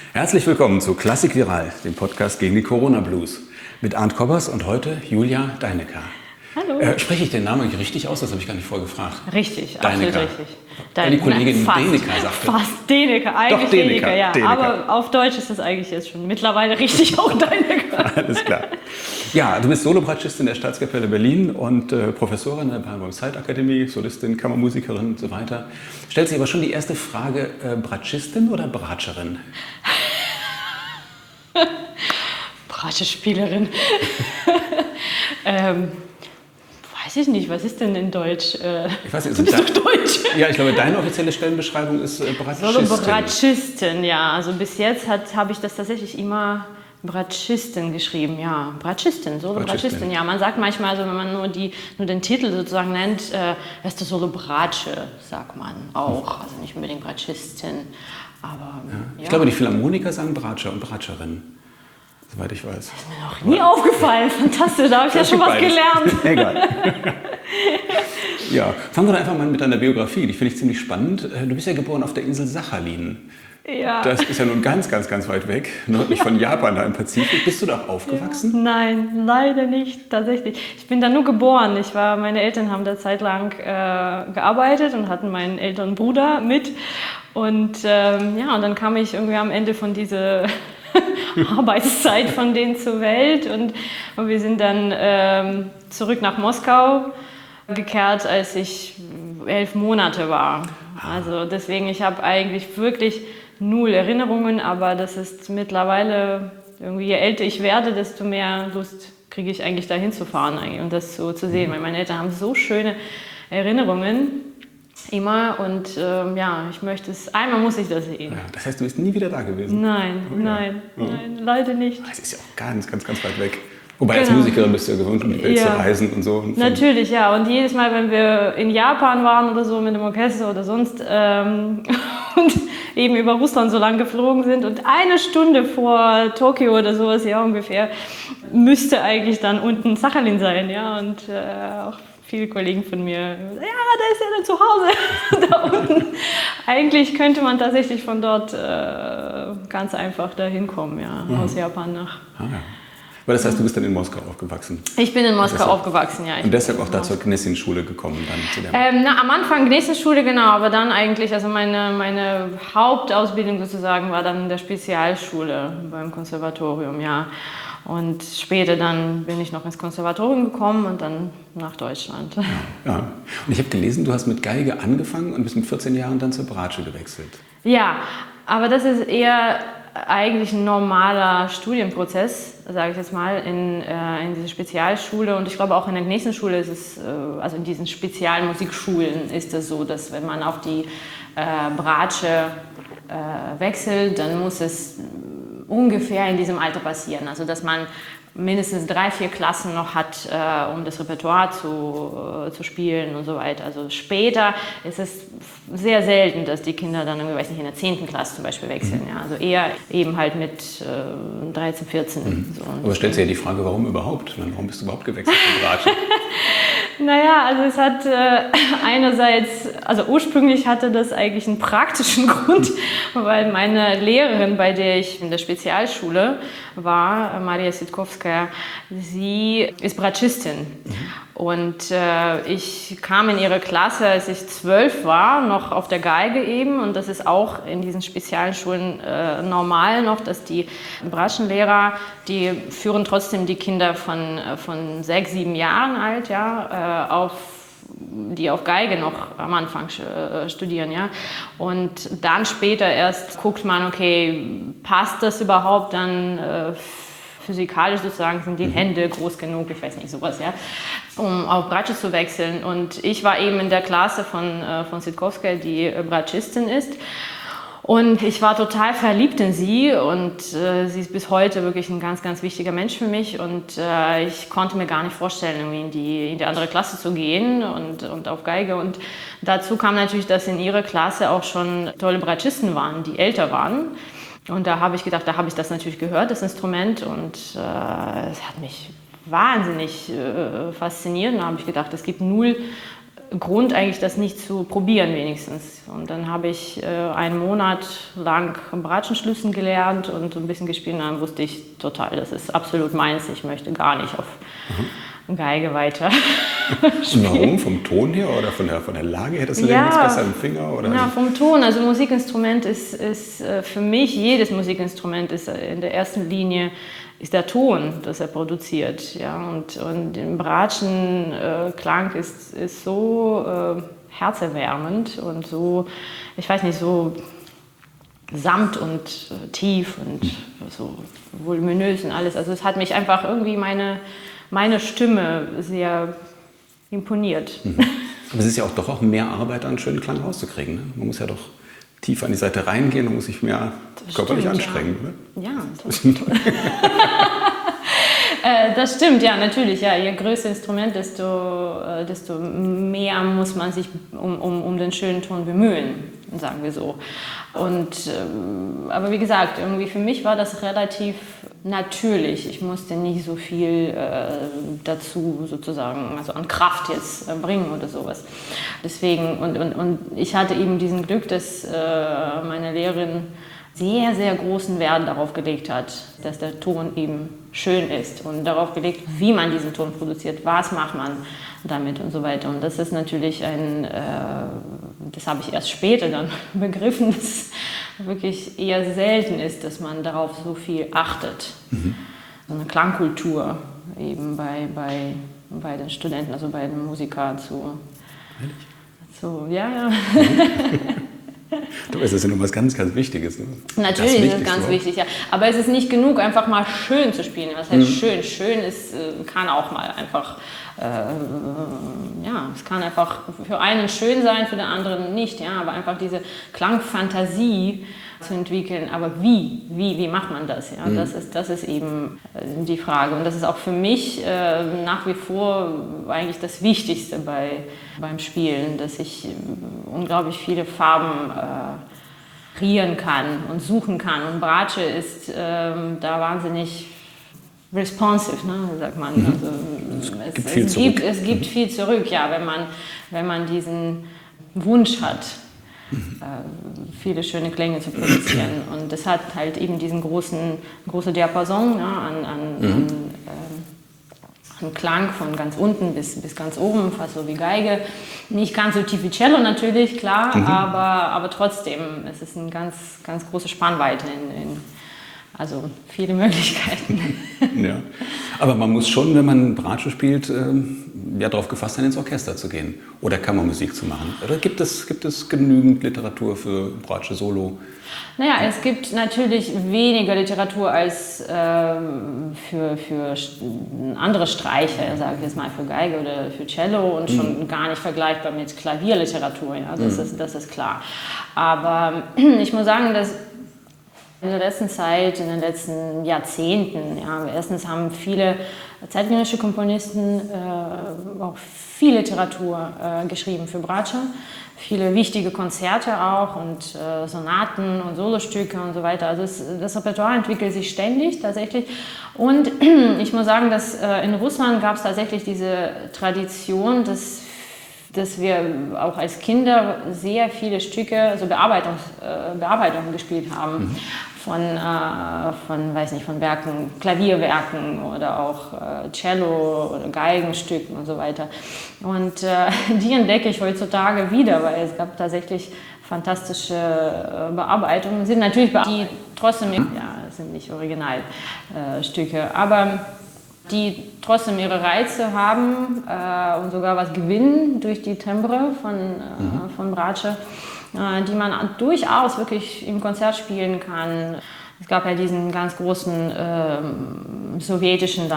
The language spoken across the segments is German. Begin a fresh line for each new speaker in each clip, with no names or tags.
Herzlich willkommen zu Klassik Viral, dem Podcast gegen die Corona-Blues. Mit Arndt Koppers und heute Julia Deinecker.
Hallo.
Spreche ich den Namen richtig aus? Das habe ich gar nicht vorher gefragt.
Richtig,
Deinecker.
absolut richtig.
Weil die Kollegin Deinecker sagte.
Fast Deinecker, eigentlich
Doch, Deinecker,
Deinecker, ja.
Deinecker.
Aber auf Deutsch ist das eigentlich jetzt schon mittlerweile richtig auch Deinecker.
Alles klar. Ja, du bist Solobratschistin der Staatskapelle Berlin und Professorin an der Bernburg Zeitakademie, Solistin, Kammermusikerin und so weiter. Stellt sich aber schon die erste Frage, Bratschistin oder Bratscherin?
Bratschespielerin. Weiß ich nicht, was ist denn in Deutsch?
Ich weiß nicht,
du bist doch Deutsch.
Ja, ich glaube, deine offizielle Stellenbeschreibung ist Bratschistin.
Bratschistin, ja. Also bis jetzt habe ich das tatsächlich immer Bratschistin geschrieben, ja. Bratschistin, Solo-Bratschistin, ja. Man sagt manchmal, also wenn man nur den Titel sozusagen nennt, ist das Solo-Bratsche, sagt man auch. Also nicht unbedingt Bratschistin, aber
ja.
ja.
Ich glaube, die Philharmoniker sagen Bratscher und Bratscherin, soweit ich weiß.
Das ist mir noch nie aufgefallen. Fantastisch, da habe ich ja schon was gelernt.
Egal. Ja, fangen wir doch einfach mal mit deiner Biografie. Die finde ich ziemlich spannend. Du bist ja geboren auf der Insel Sachalin.
Ja.
Das ist ja nun ganz, ganz, ganz weit weg, nördlich von Japan, da im Pazifik. Bist du da aufgewachsen?
Ja. Nein, leider nicht, tatsächlich. Ich bin da nur geboren. Meine Eltern haben da zeitlang gearbeitet und hatten meinen älteren Bruder mit. Und und dann kam ich irgendwie am Ende von dieser Arbeitszeit von denen zur Welt und wir sind dann zurück nach Moskau gekehrt, als ich 11 Monate war. Also deswegen, ich habe eigentlich wirklich 0 Erinnerungen, aber das ist mittlerweile, irgendwie je älter ich werde, desto mehr Lust kriege ich eigentlich dahin zu fahren und das so zu sehen, weil meine Eltern haben so schöne Erinnerungen immer und ich möchte es, einmal muss ich das sehen.
Ja, das heißt, du bist nie wieder da gewesen?
Nein, nein, leider nicht.
Das ist ja auch ganz, ganz, ganz weit weg. Wobei als Musikerin bist du ja gewohnt, um die Welt zu reisen und so.
Natürlich, ja. Und jedes Mal, wenn wir in Japan waren oder so mit dem Orchester oder sonst und eben über Russland so lang geflogen sind und 1 Stunde vor Tokio oder sowas, ja ungefähr, müsste eigentlich dann unten Sachalin sein, ja. Und auch viele Kollegen von mir, ja, da ist er dann zu Hause, da unten. Eigentlich könnte man tatsächlich von dort ganz einfach dahin kommen, ja, aus Japan nach.
Ja. Aber das heißt, du bist dann in Moskau aufgewachsen?
Ich bin in Moskau aufgewachsen, ja.
Und deshalb auch da zur Gnessin-Schule gekommen dann?
Am Anfang Gnessin-Schule, genau, aber dann eigentlich, also meine Hauptausbildung sozusagen war dann in der Spezialschule beim Konservatorium, ja. Und später dann bin ich noch ins Konservatorium gekommen und dann nach Deutschland.
Ja. Und ich habe gelesen, du hast mit Geige angefangen und bist mit 14 Jahren dann zur Bratsche gewechselt.
Ja, aber das ist eher eigentlich ein normaler Studienprozess, sage ich jetzt mal, in dieser Spezialschule. Und ich glaube auch in der nächsten Schule ist es, also in diesen Spezialmusikschulen ist es so, dass wenn man auf die Bratsche wechselt, dann muss es ungefähr in diesem Alter passieren. Also dass man mindestens 3, 4 Klassen noch hat, um das Repertoire zu spielen und so weiter. Also später ist es sehr selten, dass die Kinder dann irgendwie, weiß nicht, in der 10. Klasse zum Beispiel wechseln. Ja. Also eher eben halt mit 13, 14. So.
Aber stellt sich ja die Frage, warum überhaupt? Warum bist du überhaupt gewechselt zur Bratsche?
Naja, also es hat einerseits, also ursprünglich hatte das eigentlich einen praktischen Grund, weil meine Lehrerin, bei der ich in der Spezialschule war, Maria Sitkowskaja, sie ist Bratschistin. Und ich kam in ihre Klasse, als ich 12 war, noch auf der Geige eben. Und das ist auch in diesen Spezialschulen normal noch, dass die Bratschenlehrer, die führen trotzdem die Kinder von 6, 7 Jahren alt, ja, die auf Geige noch am Anfang studieren, ja. Und dann später erst guckt man, okay, passt das überhaupt dann physikalisch sozusagen, sind die Hände groß genug, ich weiß nicht, sowas, ja, um auf Bratsche zu wechseln. Und ich war eben in der Klasse von Sitkowskaja, die Bratschistin ist. Und ich war total verliebt in sie und sie ist bis heute wirklich ein ganz, ganz wichtiger Mensch für mich und ich konnte mir gar nicht vorstellen, irgendwie in die andere Klasse zu gehen und auf Geige. Und dazu kam natürlich, dass in ihrer Klasse auch schon tolle Bratschisten waren, die älter waren. Und da habe ich gedacht, da habe ich das natürlich gehört, das Instrument, und es hat mich wahnsinnig fasziniert. Und da habe ich gedacht, es gibt null Grund eigentlich, das nicht zu probieren wenigstens. Und dann habe ich einen Monat lang Bratschenschlüssen gelernt und ein bisschen gespielt. Und dann wusste ich total, das ist absolut meins. Ich möchte gar nicht auf Geige weiter spielen.
Warum? Vom Ton her oder von der Lage her? Das Leben ist besser im Finger? Oder?
Ja, vom Ton. Also Musikinstrument ist für mich, jedes Musikinstrument ist in der ersten Linie ist der Ton, das er produziert. Ja? Und im Bratschenklang ist so herzerwärmend und so, ich weiß nicht, so samt und tief und so voluminös und alles. Also es hat mich einfach irgendwie meine Stimme sehr imponiert.
Aber es ist ja auch doch auch mehr Arbeit, einen schönen Klang rauszukriegen. Ne? Man muss ja doch tiefer an die Seite reingehen und muss sich mehr körperlich anstrengen.
Ja, oder? Ja, das stimmt. Das stimmt, ja, natürlich. Ja. Je größer Instrument, desto mehr muss man sich um den schönen Ton bemühen, sagen wir so. Aber wie gesagt, irgendwie für mich war das relativ natürlich. Ich musste nicht so viel dazu sozusagen, also an Kraft jetzt bringen oder sowas. Deswegen, und ich hatte eben diesen Glück, dass meine Lehrerin sehr, sehr großen Wert darauf gelegt hat, dass der Ton eben schön ist und darauf gelegt, wie man diesen Ton produziert, was macht man damit und so weiter. Und das ist natürlich das habe ich erst später dann begriffen, dass es wirklich eher selten ist, dass man darauf so viel achtet. So eine Klangkultur eben bei den Studenten, also bei den Musikern ja.
Du weißt, das ist ja nur was ganz, ganz Wichtiges. Ne?
Natürlich ist es ganz wichtig, ja. Aber es ist nicht genug, einfach mal schön zu spielen. Was heißt schön? Schön ist, kann auch mal einfach, es kann einfach für einen schön sein, für den anderen nicht. Ja? Aber einfach diese Klangfantasie zu entwickeln. Aber wie macht man das? Ja? Das ist eben die Frage. Und das ist auch für mich nach wie vor eigentlich das Wichtigste beim Spielen, dass ich unglaublich viele Farben kreieren kann und suchen kann. Und Bratsche ist da wahnsinnig responsive, ne, sagt man. Also, es gibt viel zurück, ja, wenn man diesen Wunsch hat, viele schöne Klänge zu produzieren. Und das hat halt eben diesen großen Diapason, ne, an Klang von ganz unten bis ganz oben, fast so wie Geige. Nicht ganz so tief wie Cello natürlich, klar, aber trotzdem, es ist eine ganz, ganz große Spannweite also viele Möglichkeiten.
Ja. Aber man muss schon, wenn man Bratsche spielt, darauf gefasst sein, ins Orchester zu gehen oder Kammermusik zu machen. Oder gibt es genügend Literatur für Bratsche Solo?
Naja, es gibt natürlich weniger Literatur als für andere Streicher, sage ich jetzt mal, für Geige oder für Cello und schon gar nicht vergleichbar mit Klavierliteratur, ja, das ist klar. Aber ich muss sagen, dass in der letzten Zeit, in den letzten Jahrzehnten, ja, erstens haben viele zeitgenössische Komponisten auch viel Literatur geschrieben für Bratsche, viele wichtige Konzerte auch und Sonaten und Solostücke und so weiter. Also das Repertoire entwickelt sich ständig tatsächlich. Und ich muss sagen, dass in Russland gab es tatsächlich diese Tradition, dass wir auch als Kinder sehr viele Stücke, also Bearbeitungen gespielt haben von Werken, Klavierwerken oder auch Cello oder Geigenstücken und so weiter. Und die entdecke ich heutzutage wieder, weil es gab tatsächlich fantastische Bearbeitungen. Sind natürlich die trotzdem, sind nicht Originalstücke, aber die trotzdem ihre Reize haben und sogar was gewinnen durch die Timbre von Bratsche, die man durchaus wirklich im Konzert spielen kann. Es gab ja diesen ganz großen sowjetischen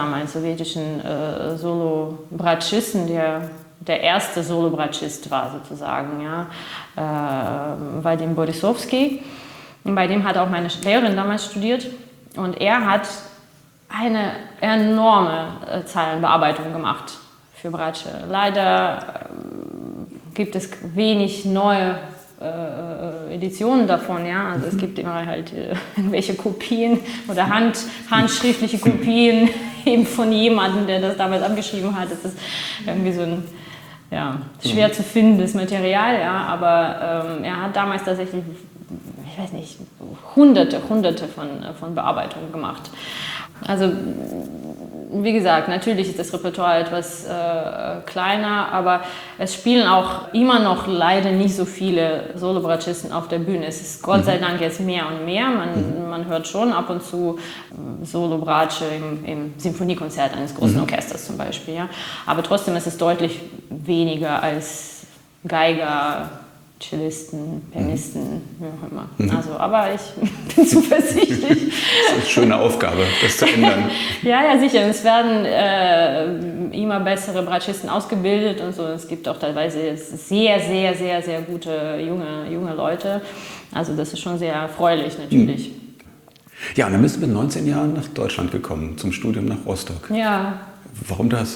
Solo-Bratschisten, der erste Solo-Bratschist war sozusagen, ja, Vadim Borisovsky. Und bei dem hat auch meine Lehrerin damals studiert und er hat eine enorme Zeilenbearbeitung gemacht für Bratsche. Leider gibt es wenig neue Editionen davon, ja. Also es gibt immer halt irgendwelche Kopien oder handschriftliche Kopien eben von jemandem, der das damals abgeschrieben hat. Das ist irgendwie so ein ja, schwer zu findendes Material, ja, aber er hat damals tatsächlich, ich weiß nicht, hunderte von Bearbeitungen gemacht. Also, wie gesagt, natürlich ist das Repertoire etwas kleiner, aber es spielen auch immer noch leider nicht so viele Solo-Bratschisten auf der Bühne. Es ist Gott sei Dank jetzt mehr und mehr. Man hört schon ab und zu Solo-Bratsche im Symphoniekonzert eines großen Orchesters zum Beispiel. Ja. Aber trotzdem ist es deutlich weniger als Geiger, Cellisten, Pianisten, wie auch immer. Also, aber ich bin zuversichtlich.
Das ist eine schöne Aufgabe, das zu ändern.
Ja, sicher. Es werden immer bessere Bratschisten ausgebildet und so. Es gibt auch teilweise sehr, sehr, sehr, sehr gute junge Leute. Also das ist schon sehr erfreulich natürlich.
Ja, und dann bist du mit 19 Jahren nach Deutschland gekommen, zum Studium nach Rostock.
Ja.
Warum das?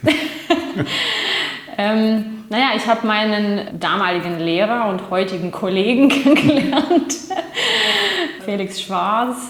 Naja, ich habe meinen damaligen Lehrer und heutigen Kollegen kennengelernt, Felix Schwarz,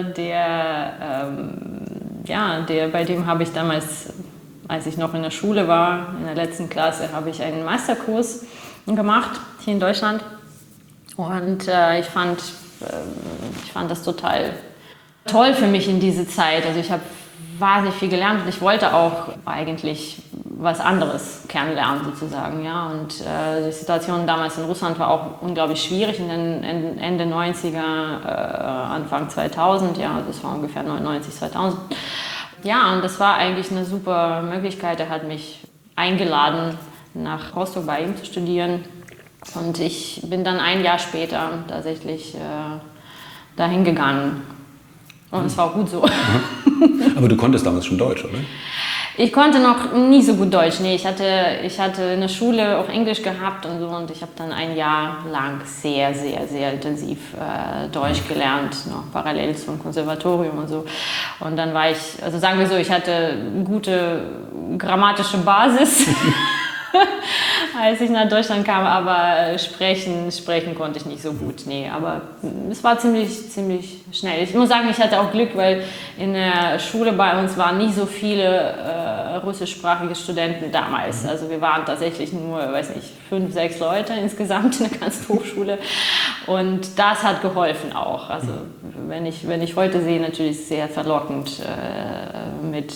bei dem habe ich damals, als ich noch in der Schule war, in der letzten Klasse, habe ich einen Masterkurs gemacht hier in Deutschland und ich fand das total toll für mich in diese Zeit. Also ich habe wahnsinnig viel gelernt und ich wollte auch eigentlich was anderes kennenlernen sozusagen, ja. Und die Situation damals in Russland war auch unglaublich schwierig in den Ende 90er, Anfang 2000, ja, das war ungefähr 99, 2000. Ja, und das war eigentlich eine super Möglichkeit. Er hat mich eingeladen, nach Rostock bei ihm zu studieren und ich bin dann ein Jahr später tatsächlich dahin gegangen. Und es war auch gut so.
Aber du konntest damals schon Deutsch, oder?
Ich konnte noch nie so gut Deutsch. Nee, ich hatte in der Schule auch Englisch gehabt und so und ich habe dann ein Jahr lang sehr, sehr, sehr intensiv Deutsch gelernt, noch parallel zum Konservatorium und so. Und dann war ich, also sagen wir so, ich hatte eine gute grammatische Basis. Als ich nach Deutschland kam, aber sprechen konnte ich nicht so gut, nee, aber es war ziemlich schnell. Ich muss sagen, ich hatte auch Glück, weil in der Schule bei uns waren nicht so viele russischsprachige Studenten damals. Also wir waren tatsächlich nur, 5, 6 Leute insgesamt in der ganzen Hochschule und das hat geholfen auch. Also wenn ich heute sehe, natürlich sehr verlockend mit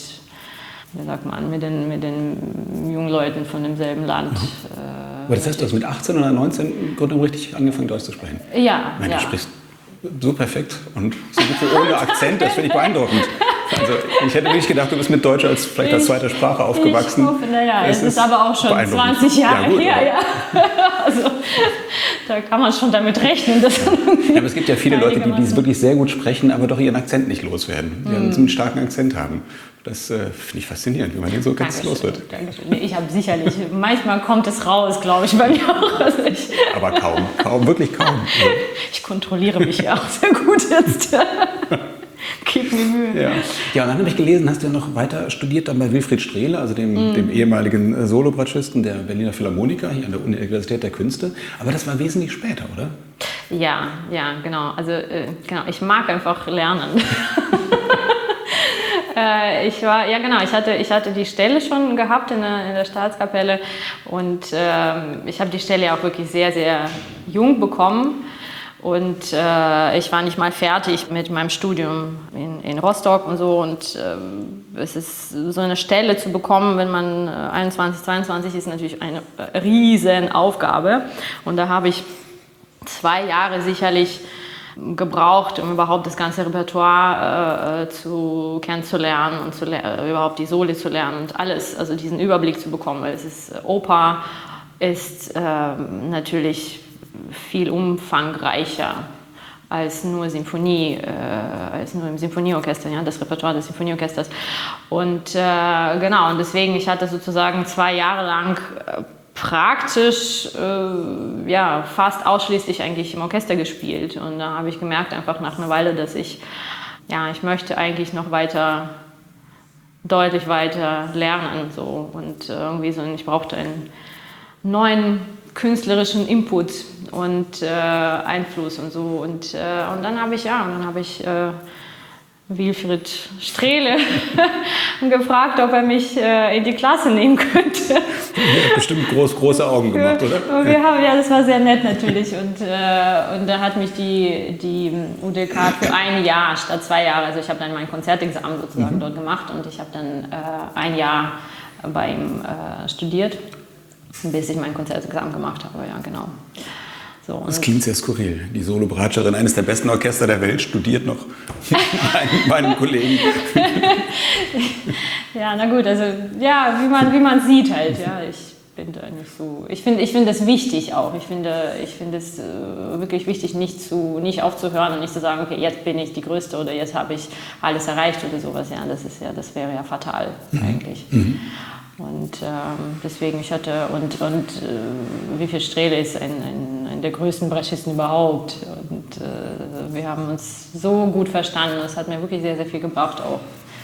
den jungen Leuten von demselben Land.
Aber das heißt, du hast mit 18 oder 19 im Grunde richtig angefangen, Deutsch zu sprechen?
Ja.
Nein, du sprichst so perfekt und so gut ohne Akzent, das finde ich beeindruckend. Also ich hätte wirklich gedacht, du bist mit Deutsch vielleicht als zweite Sprache aufgewachsen.
Ich hoffe, es ist aber auch schon 20 Jahre her. Ja. Also da kann man schon damit rechnen. Dass
aber es gibt ja viele Leute, die es wirklich sehr gut sprechen, aber doch ihren Akzent nicht loswerden. Die einen starken Akzent haben. Das finde ich faszinierend, wie man den so ganz los wird.
Ich habe sicherlich, manchmal kommt es raus, glaube ich, bei mir auch. Also
aber kaum, wirklich kaum.
Ich kontrolliere mich ja auch sehr gut jetzt. Gib mir Mühe.
Ja, und dann habe ich gelesen, hast du ja noch weiter studiert dann bei Wilfried Strehle, also dem ehemaligen Solobratschisten der Berliner Philharmoniker hier an der Universität der Künste. Aber das war wesentlich später, oder?
Ja, genau. Also ich mag einfach lernen. Ich hatte die Stelle schon gehabt in der Staatskapelle und ich habe die Stelle auch wirklich sehr, sehr jung bekommen. Und ich war nicht mal fertig mit meinem Studium in Rostock und so. Und es ist so eine Stelle zu bekommen, wenn man 21, 22 ist, natürlich eine riesen Aufgabe. Und da habe ich 2 Jahre sicherlich gebraucht, um überhaupt das ganze Repertoire kennenzulernen und überhaupt die Soli zu lernen und alles, also diesen Überblick zu bekommen, weil es ist Oper ist natürlich viel umfangreicher als nur Symphonie, als nur im Symphonieorchester, ja, das Repertoire des Symphonieorchesters. Und und deswegen, ich hatte sozusagen 2 Jahre lang praktisch fast ausschließlich eigentlich im Orchester gespielt. Und da habe ich gemerkt, einfach nach einer Weile, dass ich möchte eigentlich noch deutlich weiter lernen. So. Und irgendwie ich brauchte einen neuen künstlerischen Input und Einfluss und so. Und dann habe ich Wilfried Strehle gefragt, ob er mich in die Klasse nehmen könnte.
Der hat bestimmt große Augen gemacht, oder?
Und das war sehr nett natürlich. Und da hat mich die UDK für ein Jahr statt 2 Jahre, also ich habe dann mein Konzertexamen sozusagen dort gemacht und ich habe dann ein Jahr bei ihm studiert, bis ich mein Konzertexamen gemacht habe. Ja, genau. So,
das klingt sehr skurril. Die Solo-Bratscherin eines der besten Orchester der Welt studiert noch bei einem Kollegen.
Ja, na gut, also ja, wie man sieht halt. Ja, ich bin da nicht so. Ich finde das wichtig auch. Ich finde es wirklich wichtig, nicht aufzuhören und nicht zu sagen, okay, jetzt bin ich die Größte oder jetzt habe ich alles erreicht oder sowas. Ja, das wäre ja fatal eigentlich. Und deswegen, Wilfried Strehle ist ein der größten Bratschisten überhaupt. Und wir haben uns so gut verstanden. Das hat mir wirklich sehr, sehr viel gebracht auch.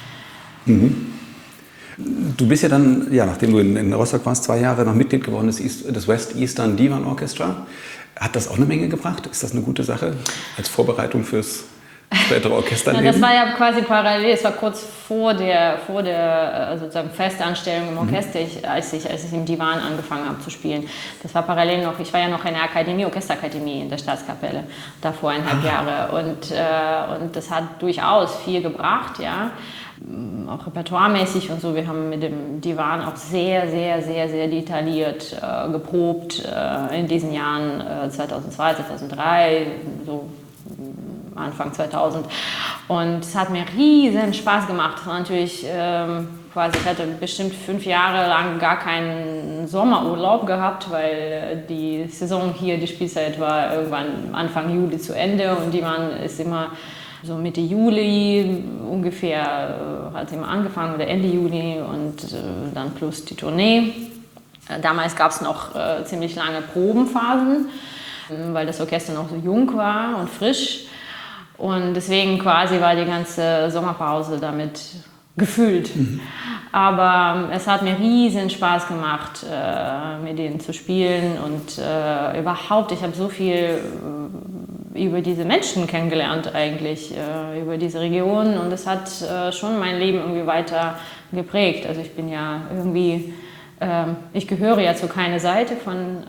Du bist ja dann, nachdem du in Rostock warst, 2 Jahre noch Mitglied geworden des West Eastern Divan Orchestra. Hat das auch eine Menge gebracht? Ist das eine gute Sache als Vorbereitung fürs spätere Orchesterleben?
Das war ja quasi parallel, es war kurz vor der sozusagen Festanstellung im Orchester, als ich im Divan angefangen habe zu spielen. Das war parallel noch, ich war ja noch in der Akademie, Orchesterakademie in der Staatskapelle, davor 1,5 Jahre. Und das hat durchaus viel gebracht, ja. Auch repertoiremäßig und so. Wir haben mit dem Divan auch sehr, sehr, sehr, sehr detailliert geprobt in diesen Jahren 2002, 2003, so Anfang 2000. Und es hat mir riesen Spaß gemacht. Es war natürlich quasi, ich hatte bestimmt 5 Jahre lang gar keinen Sommerurlaub gehabt, weil die Saison hier, die Spielzeit war irgendwann Anfang Juli zu Ende und Divan ist immer so Mitte Juli ungefähr, hat sie immer angefangen oder Ende Juli und dann plus die Tournee. Damals gab es noch ziemlich lange Probenphasen, weil das Orchester noch so jung war und frisch. Und deswegen quasi war die ganze Sommerpause damit gefüllt. Aber es hat mir riesen Spaß gemacht, mit denen zu spielen und überhaupt, ich habe so viel über diese Menschen kennengelernt eigentlich, über diese Region und das hat schon mein Leben irgendwie weiter geprägt. Also ich bin ja irgendwie, ich gehöre ja zu keiner Seite von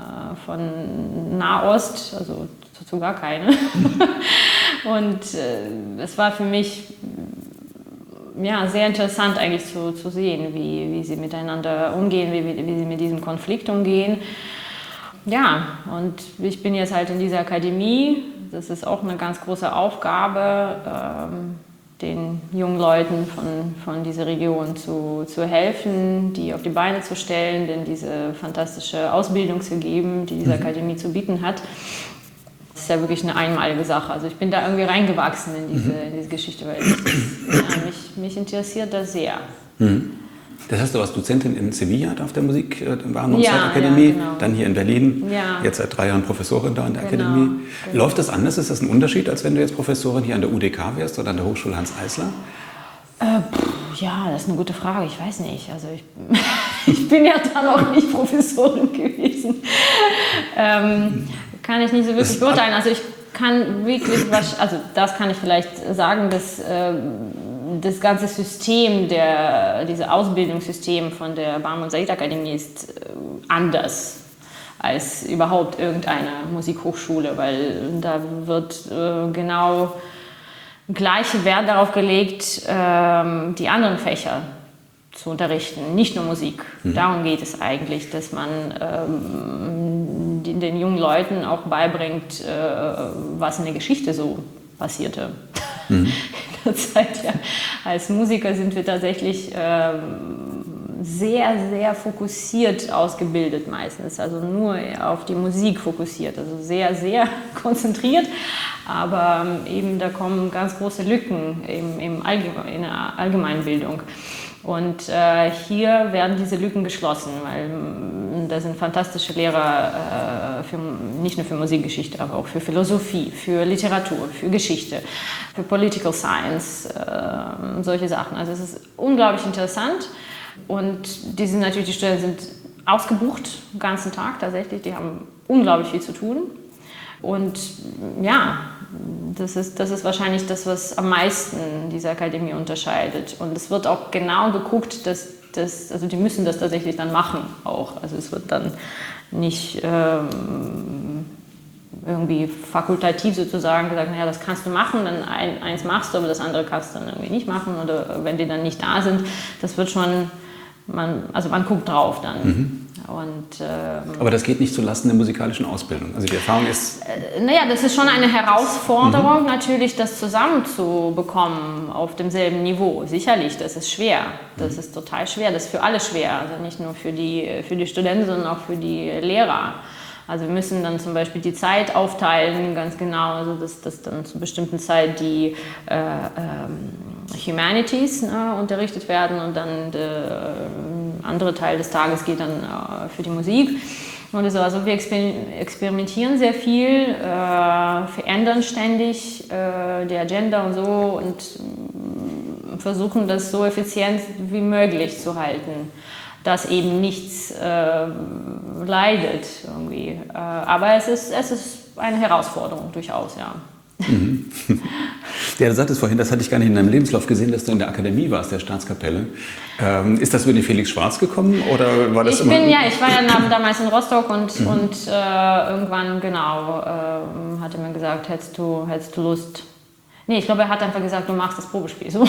Nahost, also zu gar keine. Und es war für mich sehr interessant eigentlich zu sehen, wie sie miteinander umgehen, wie sie mit diesem Konflikt umgehen. Ja, und ich bin jetzt halt in dieser Akademie. Das ist auch eine ganz große Aufgabe, den jungen Leuten von dieser Region zu helfen, die auf die Beine zu stellen, denen diese fantastische Ausbildung zu geben, die diese Akademie zu bieten hat. Das ist ja wirklich eine einmalige Sache. Also ich bin da irgendwie reingewachsen in diese Geschichte, weil mich interessiert das sehr.
Das heißt, du warst Dozentin in Sevilla auf der Musik-Waren- und Zeitakademie,
genau.
Dann hier in Berlin,
Ja.
Jetzt seit 3 Jahren Professorin da an der Akademie. Genau. Läuft das anders? Ist das ein Unterschied, als wenn du jetzt Professorin hier an der UDK wärst oder an der Hochschule Hanns Eisler?
Ja, das ist eine gute Frage. Ich weiß nicht. Also ich bin ja da noch nicht Professorin gewesen. Kann ich nicht so wirklich beurteilen. Also ich kann wirklich, das kann ich vielleicht sagen, dass das ganze System, dieses Ausbildungssystem von der Barmen und Said Akademie ist anders als überhaupt irgendeine Musikhochschule, weil da wird genau gleiche Wert darauf gelegt, die anderen Fächer zu unterrichten, nicht nur Musik. Darum geht es eigentlich, dass man den jungen Leuten auch beibringt, was in der Geschichte so passierte. In der Zeit, ja. Als Musiker sind wir tatsächlich sehr, sehr fokussiert ausgebildet meistens, also nur auf die Musik fokussiert, also sehr, sehr konzentriert, aber eben da kommen ganz große Lücken in der Allgemeinbildung. Und hier werden diese Lücken geschlossen, weil da sind fantastische Lehrer, nicht nur für Musikgeschichte, aber auch für Philosophie, für Literatur, für Geschichte, für Political Science, solche Sachen. Also es ist unglaublich interessant und die Studenten sind ausgebucht den ganzen Tag tatsächlich, die haben unglaublich viel zu tun. Und ja, das ist wahrscheinlich das, was am meisten diese Akademie unterscheidet. Und es wird auch genau geguckt, also die müssen das tatsächlich dann machen auch. Also es wird dann nicht irgendwie fakultativ sozusagen gesagt, naja, das kannst du machen, dann eins machst du, aber das andere kannst du dann irgendwie nicht machen. Oder wenn die dann nicht da sind, das wird schon, man guckt drauf dann. Und,
aber das geht nicht zulasten der musikalischen Ausbildung. Also die Erfahrung ist...
Naja, das ist schon eine Herausforderung, natürlich das zusammenzubekommen auf demselben Niveau. Sicherlich, das ist schwer. Das ist total schwer. Das ist für alle schwer. Also nicht nur für die Studenten, sondern auch für die Lehrer. Also wir müssen dann zum Beispiel die Zeit aufteilen, ganz genau, also dass dann zu bestimmten Zeit die Humanities unterrichtet werden und dann der andere Teil des Tages geht dann für die Musik. Und so. Also wir experimentieren sehr viel, verändern ständig die Agenda und so und versuchen das so effizient wie möglich zu halten, dass eben nichts leidet irgendwie. Aber es ist eine Herausforderung durchaus, ja.
Ja, du sagtest vorhin, das hatte ich gar nicht in deinem Lebenslauf gesehen, dass du in der Akademie warst, der Staatskapelle. Ist das über den Felix Schwarz gekommen oder war das
ich war ja damals in Rostock und irgendwann, genau, hat er mir gesagt, hättest du Lust? Nee, ich glaube, er hat einfach gesagt, du machst das Probespiel. So.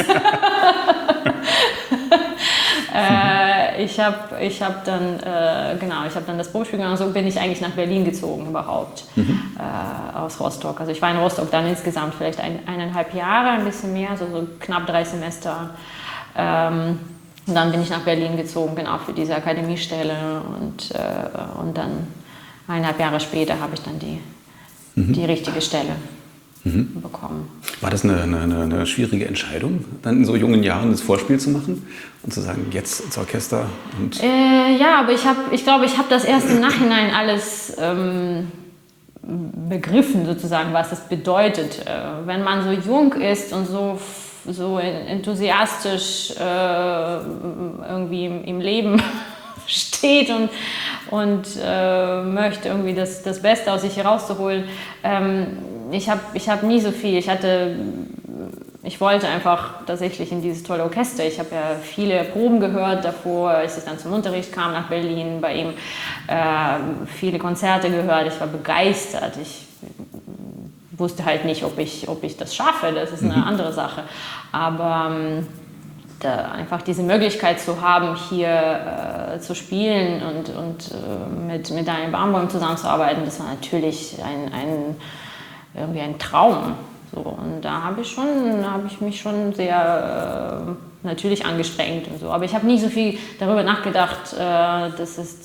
Ich habe dann das Probespiel gemacht und so bin ich eigentlich nach Berlin gezogen überhaupt, aus Rostock. Also ich war in Rostock dann insgesamt vielleicht 1,5 Jahre, ein bisschen mehr, also so knapp 3 Semester. Und dann bin ich nach Berlin gezogen, genau für diese Akademiestelle und dann 1,5 Jahre später habe ich dann die richtige Stelle bekommen. War
das eine schwierige Entscheidung, dann in so jungen Jahren das Vorspiel zu machen und zu sagen, jetzt ins Orchester? Und
ja, aber ich glaube, ich habe das erst im Nachhinein alles begriffen, sozusagen, was das bedeutet. Wenn man so jung ist und so enthusiastisch irgendwie im Leben steht und möchte irgendwie das Beste aus sich herauszuholen. Ich hab nie so viel. Ich wollte einfach tatsächlich in dieses tolle Orchester. Ich habe ja viele Proben gehört davor, als ich dann zum Unterricht kam nach Berlin, bei ihm viele Konzerte gehört. Ich war begeistert. Ich wusste halt nicht, ob ich das schaffe. Das ist eine andere Sache. Aber einfach diese Möglichkeit zu haben, hier zu spielen und mit Daniel Barenboim zusammenzuarbeiten, das war natürlich irgendwie ein Traum. So. Und da habe ich mich schon sehr natürlich angestrengt und so. Aber ich habe nie so viel darüber nachgedacht, ob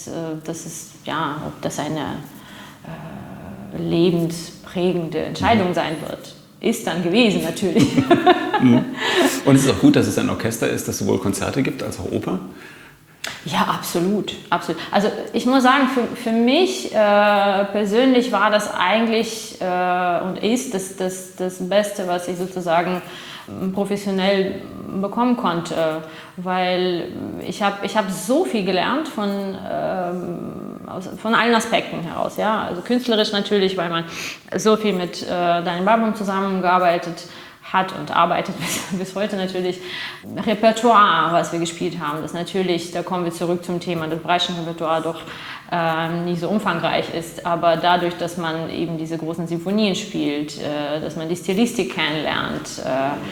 das eine lebensprägende Entscheidung sein wird. Ist dann gewesen, natürlich.
Und es ist auch gut, dass es ein Orchester ist, das sowohl Konzerte gibt als auch Oper?
Ja, absolut, absolut. Also ich muss sagen, für mich persönlich war das eigentlich und ist das Beste, was ich sozusagen professionell bekommen konnte, weil ich hab so viel gelernt von allen Aspekten heraus. Ja? Also künstlerisch natürlich, weil man so viel mit Daniel Barenboim zusammengearbeitet hat und arbeitet bis heute natürlich. Repertoire, was wir gespielt haben, das natürlich, da kommen wir zurück zum Thema, das Breitschen Repertoire doch nicht so umfangreich ist, aber dadurch, dass man eben diese großen Sinfonien spielt, dass man die Stilistik kennenlernt,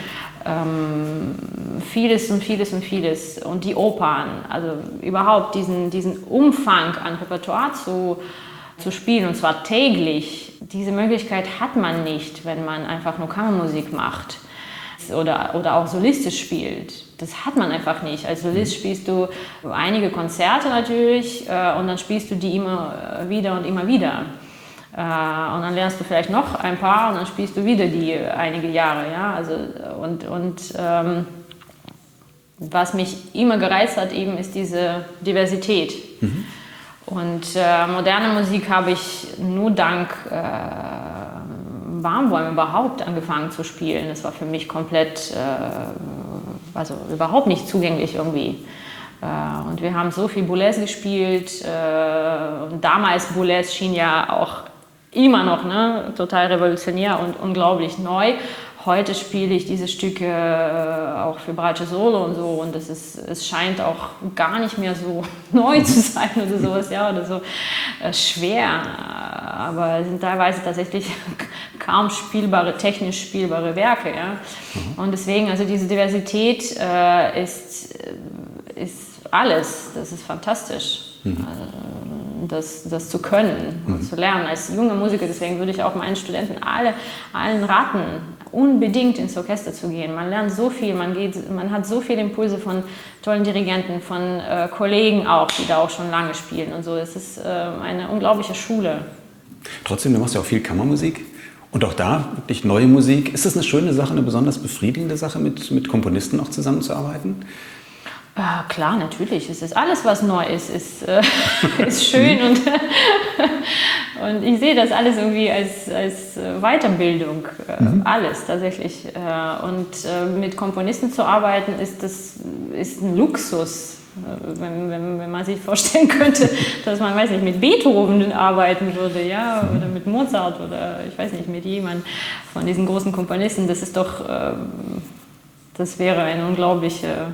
vieles und vieles und vieles und die Opern, also überhaupt diesen Umfang an Repertoire zu spielen und zwar täglich, diese Möglichkeit hat man nicht, wenn man einfach nur Kammermusik macht oder auch solistisch spielt. Das hat man einfach nicht. Als Solist spielst du einige Konzerte natürlich und dann spielst du die immer wieder und immer wieder. Und dann lernst du vielleicht noch ein paar und dann spielst du wieder die einige Jahre. Ja? Also, was mich immer gereizt hat, eben ist diese Diversität. Und moderne Musik habe ich nur dank Barenboim überhaupt angefangen zu spielen. Das war für mich komplett, also überhaupt nicht zugänglich irgendwie. Und wir haben so viel Boulez gespielt. Und damals Boulez schien ja auch immer noch, ne, total revolutionär und unglaublich neu. Heute spiele ich diese Stücke auch für Bratsche Solo und so und es scheint auch gar nicht mehr so neu zu sein oder sowas, ja, oder so schwer, aber es sind teilweise tatsächlich kaum spielbare, technisch spielbare Werke, ja. Und deswegen, also diese Diversität ist alles, das ist fantastisch. Das zu können und zu lernen als junger Musiker. Deswegen würde ich auch meinen Studenten allen raten, unbedingt ins Orchester zu gehen. Man lernt so viel, man hat so viele Impulse von tollen Dirigenten, von Kollegen auch, die da auch schon lange spielen und so. Es ist eine unglaubliche Schule.
Trotzdem, du machst ja auch viel Kammermusik und auch da wirklich neue Musik. Ist das eine schöne Sache, eine besonders befriedigende Sache, mit Komponisten auch zusammenzuarbeiten?
Klar, natürlich. Es ist alles, was neu ist, ist schön und ich sehe das alles irgendwie als Weiterbildung, alles tatsächlich. Und mit Komponisten zu arbeiten, ist ein Luxus. Wenn man sich vorstellen könnte, dass man, weiß nicht, mit Beethoven arbeiten würde, ja, oder mit Mozart oder ich weiß nicht, mit jemandem von diesen großen Komponisten, das ist doch... Das wäre ein unglaublicher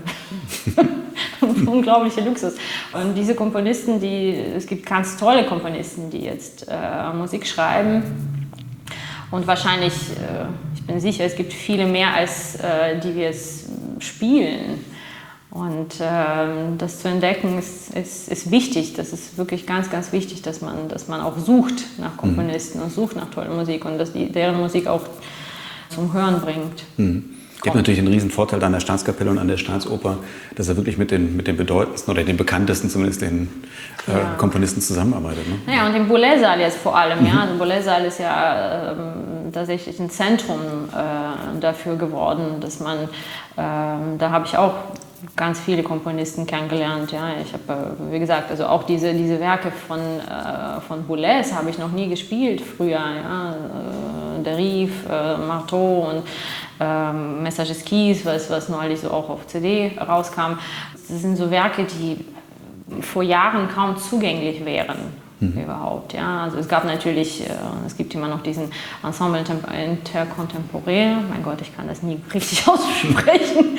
Luxus. Und diese Komponisten, es gibt ganz tolle Komponisten, die jetzt Musik schreiben. Und wahrscheinlich, ich bin sicher, es gibt viele mehr, als die wir es spielen. Und das zu entdecken ist wichtig. Das ist wirklich ganz, ganz wichtig, dass man auch sucht nach Komponisten und sucht nach toller Musik und dass deren Musik auch zum Hören bringt.
Ihr habt natürlich einen riesen Vorteil an der Staatskapelle und an der Staatsoper, dass er wirklich mit den bedeutendsten oder den bekanntesten zumindest den Komponisten zusammenarbeitet. Ne?
Naja, und im Boulez-Saal jetzt vor allem. Ja? Also Boulez-Saal ist ja tatsächlich ein Zentrum dafür geworden, dass man, da habe ich auch ganz viele Komponisten kennengelernt. Ja? Ich habe, wie gesagt, also auch diese Werke von Boulez habe ich noch nie gespielt früher. Ja? Derive, Marteau und Message Esquisse, was neulich so auch auf CD rauskam. Das sind so Werke, die vor Jahren kaum zugänglich wären. Überhaupt, ja. Also es gab natürlich, es gibt immer noch diesen Ensemble Intercontemporain, mein Gott, ich kann das nie richtig aussprechen,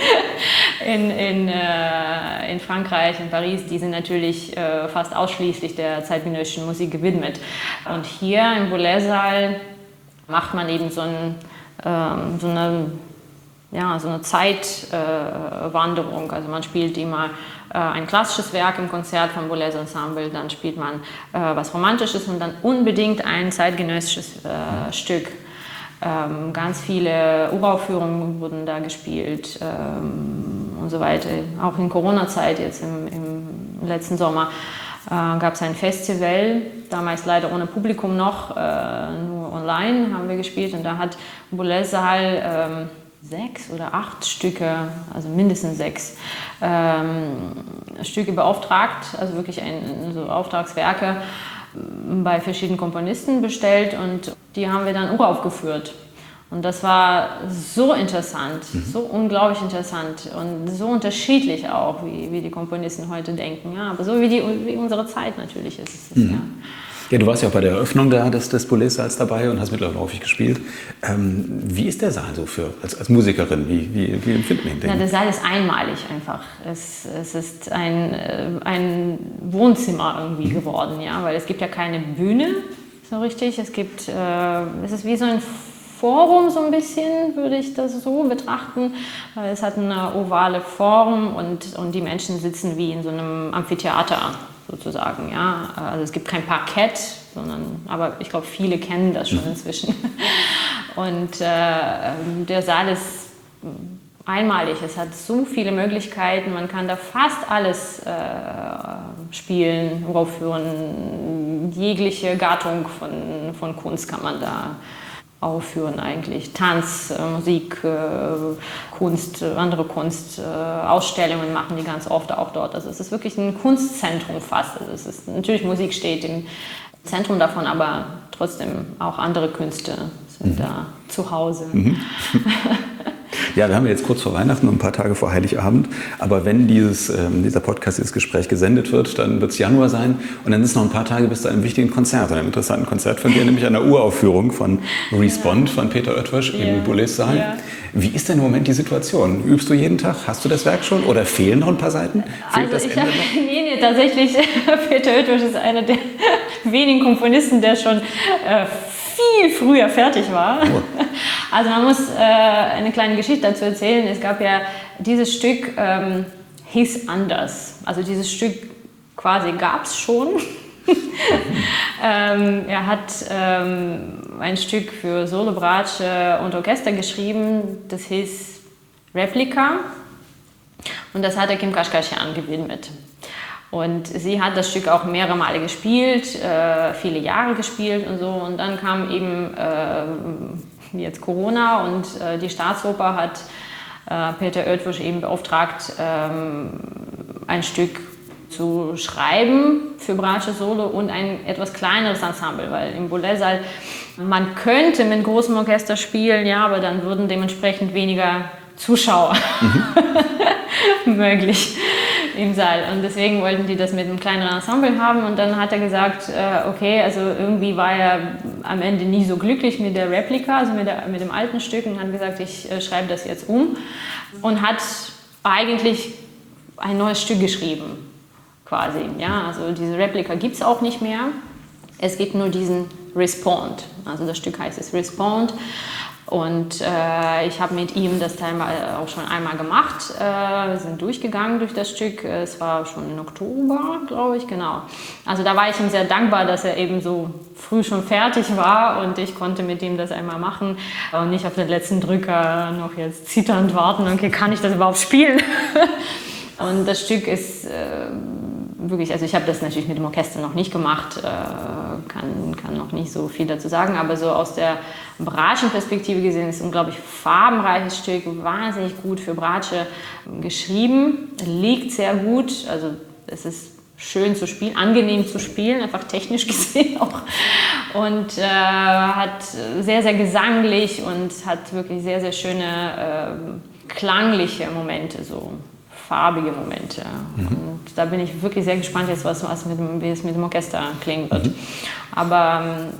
in Frankreich, in Paris, die sind natürlich fast ausschließlich der zeitgenössischen Musik gewidmet. Und hier im Boulez-Saal macht man eben so eine Zeitwanderung. Also man spielt immer ein klassisches Werk im Konzert vom Boulez Ensemble, dann spielt man was Romantisches und dann unbedingt ein zeitgenössisches Stück. Ganz viele Uraufführungen wurden da gespielt und so weiter. Auch in Corona-Zeit, jetzt im letzten Sommer, gab es ein Festival, damals leider ohne Publikum noch, nur online haben wir gespielt und da hat Boulez-Saal 6 oder 8 Stücke, also mindestens 6 Stücke beauftragt, also wirklich so Auftragswerke bei verschiedenen Komponisten bestellt und die haben wir dann uraufgeführt. Und das war so interessant, so unglaublich interessant und so unterschiedlich auch, wie die Komponisten heute denken. Ja, aber so wie unsere Zeit natürlich ist es. Ja.
Ja, du warst ja auch bei der Eröffnung des Boulez-Saals dabei und hast mittlerweile häufig gespielt. Wie ist der Saal so als Musikerin? Wie empfinden ihn denn?
Der Saal ist einmalig einfach. Es ist ein Wohnzimmer irgendwie geworden, ja, weil es gibt ja keine Bühne so richtig. Es ist wie so ein Forum so ein bisschen, würde ich das so betrachten. Es hat eine ovale Form und die Menschen sitzen wie in so einem Amphitheater sozusagen. Ja. Also es gibt kein Parkett, aber ich glaube, viele kennen das schon inzwischen. Und der Saal ist einmalig. Es hat so viele Möglichkeiten. Man kann da fast alles spielen, aufführen. Jegliche Gattung von Kunst kann man da aufführen eigentlich. Tanz, Musik, Kunst, andere Kunst, Ausstellungen machen die ganz oft auch dort. Also es ist wirklich ein Kunstzentrum fast. Also natürlich Musik steht im Zentrum davon, aber trotzdem auch andere Künste sind da zu Hause.
Ja, wir haben jetzt kurz vor Weihnachten und ein paar Tage vor Heiligabend. Aber wenn dieser Podcast, dieses Gespräch gesendet wird, dann wird es Januar sein. Und dann ist es noch ein paar Tage bis zu einem wichtigen Konzert, einem interessanten Konzert von dir, nämlich einer Uraufführung von Respond von Peter Oetwisch im Boulez-Saal. Ja. Wie ist denn im Moment die Situation? Übst du jeden Tag? Hast du das Werk schon? Oder fehlen noch ein paar Seiten?
Nee, tatsächlich, Peter Oetwisch ist einer der wenigen Komponisten, der schon viel früher fertig war. Oh. Also man muss eine kleine Geschichte dazu erzählen. Es gab ja dieses Stück, hieß anders. Also dieses Stück quasi gab es schon. Er hat ein Stück für Solo, Bratsche und Orchester geschrieben, das hieß Replika und das hat er Kim Kashkashian gewidmet. Und sie hat das Stück auch mehrere Male gespielt, viele Jahre gespielt und so. Und dann kam eben jetzt Corona und die Staatsoper hat Peter Oetwisch eben beauftragt, ein Stück zu schreiben für Bratsche Solo und ein etwas kleineres Ensemble, weil im Boulez-Saal man könnte mit großem Orchester spielen, ja, aber dann würden dementsprechend weniger Zuschauer möglich im Saal. Und deswegen wollten die das mit einem kleineren Ensemble haben. Und dann hat er gesagt, okay, also irgendwie war er am Ende nie so glücklich mit der Replika, also mit dem alten Stück, und hat gesagt, ich schreibe das jetzt um. Und hat eigentlich ein neues Stück geschrieben, quasi. Ja, also diese Replika gibt es auch nicht mehr. Es gibt nur diesen Respond. Also das Stück heißt es Respond. Und ich habe mit ihm das Teil auch schon einmal gemacht. Wir sind durchgegangen durch das Stück. Es war schon im Oktober, glaube ich, genau. Also da war ich ihm sehr dankbar, dass er eben so früh schon fertig war und ich konnte mit ihm das einmal machen und nicht auf den letzten Drücker noch jetzt zitternd warten. Okay, kann ich das überhaupt spielen? Und das Stück ist wirklich, also ich habe das natürlich mit dem Orchester noch nicht gemacht, kann noch nicht so viel dazu sagen, aber so aus der Bratschenperspektive gesehen ist es ein unglaublich farbenreiches Stück, wahnsinnig gut für Bratsche geschrieben, liegt sehr gut, also es ist schön zu spielen, angenehm zu spielen, einfach technisch gesehen auch, und hat sehr, sehr gesanglich und hat wirklich sehr, sehr schöne klangliche Momente, so farbige Momente. Mhm. Und da bin ich wirklich sehr gespannt jetzt, wie es mit dem Orchester klingen wird. Mhm. Aber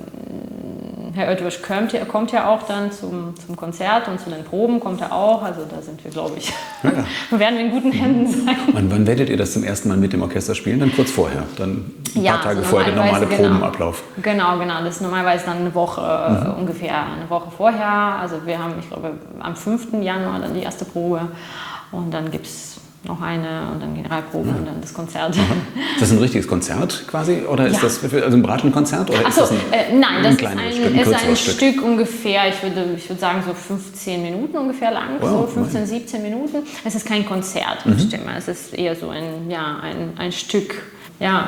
Herr Oetwisch kommt ja auch dann zum Konzert und zu den Proben kommt er auch. Also da sind wir, glaube ich, werden wir in guten Händen sein.
Wann werdet ihr das zum ersten Mal mit dem Orchester spielen? Dann kurz vorher, dann ein paar Tage vorher, der normale Probenablauf.
Genau. Das ist normalerweise dann eine Woche, ungefähr eine Woche vorher. Also wir haben, ich glaube, am 5. Januar dann die erste Probe und dann gibt es noch eine und dann die 3 Proben und dann das Konzert. Aha.
Ist das ein richtiges Konzert quasi? Oder ist das ein Bratschenkonzert? Oder ist das
nein, das ist ein Stück ungefähr, ich würde sagen so 15 Minuten ungefähr lang, so 15, 17 Minuten. Es ist kein Konzert, es ist eher so ein Stück, ja.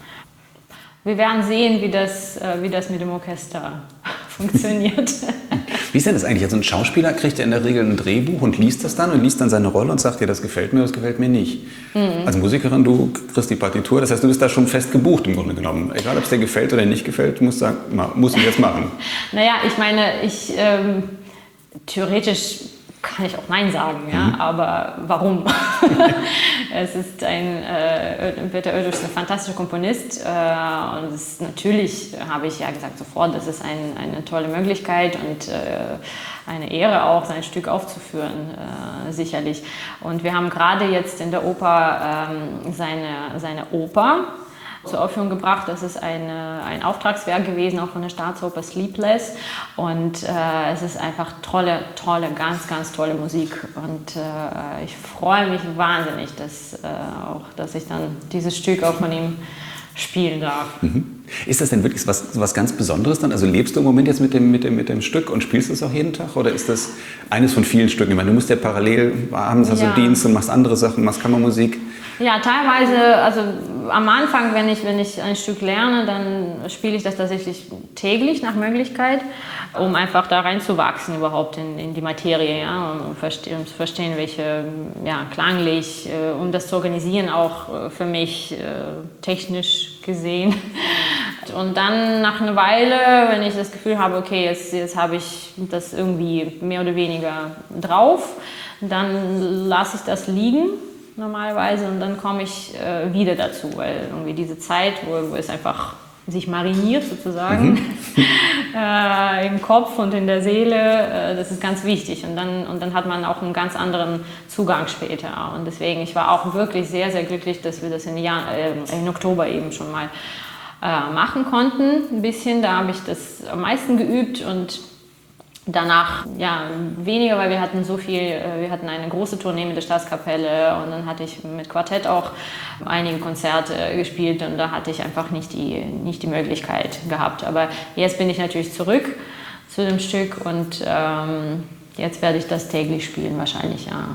Wir werden sehen, wie das mit dem Orchester funktioniert.
Wie ist denn das eigentlich? Also ein Schauspieler kriegt ja in der Regel ein Drehbuch und liest das dann und liest dann seine Rolle und sagt dir, das gefällt mir, das gefällt mir nicht. Mhm. Als Musikerin, du kriegst die Partitur, das heißt, du bist da schon fest gebucht im Grunde genommen. Egal, ob es dir gefällt oder nicht gefällt, du musst sagen, muss ich jetzt machen.
Naja, ich meine, theoretisch kann ich auch Nein sagen, ja, aber warum? Es ist Peter Oetwisch ist ein fantastischer Komponist und natürlich habe ich ja gesagt sofort, das ist eine tolle Möglichkeit und eine Ehre auch, sein Stück aufzuführen, sicherlich. Und wir haben gerade jetzt in der Oper seine Oper zur Aufführung gebracht. Das ist ein Auftragswerk gewesen, auch von der Staatsoper Sleepless. Und es ist einfach tolle, ganz, ganz tolle Musik. Und ich freue mich wahnsinnig, dass ich dann dieses Stück auch von ihm spielen darf. Mhm.
Ist das denn wirklich was ganz Besonderes dann? Also lebst du im Moment jetzt mit dem Stück und spielst es auch jeden Tag? Oder ist das eines von vielen Stücken? Ich meine, du musst ja parallel, abends hast du Dienst und machst andere Sachen, machst Kammermusik.
Ja, teilweise, also am Anfang, wenn ich ein Stück lerne, dann spiele ich das tatsächlich täglich nach Möglichkeit, um einfach da reinzuwachsen überhaupt in die Materie, ja, um zu verstehen, welche, klanglich, um das zu organisieren, auch für mich technisch gesehen. Und dann nach einer Weile, wenn ich das Gefühl habe, okay, jetzt habe ich das irgendwie mehr oder weniger drauf, dann lasse ich das liegen normalerweise und dann komme ich wieder dazu, weil irgendwie diese Zeit, wo es einfach sich mariniert sozusagen im Kopf und in der Seele, das ist ganz wichtig und dann hat man auch einen ganz anderen Zugang später und deswegen, ich war auch wirklich sehr, sehr glücklich, dass wir das in Oktober eben schon mal machen konnten, ein bisschen, da habe ich das am meisten geübt und danach ja weniger, weil wir hatten wir hatten eine große Tournee mit der Staatskapelle und dann hatte ich mit Quartett auch einige Konzerte gespielt und da hatte ich einfach nicht die Möglichkeit gehabt. Aber jetzt bin ich natürlich zurück zu dem Stück und jetzt werde ich das täglich spielen, wahrscheinlich, ja.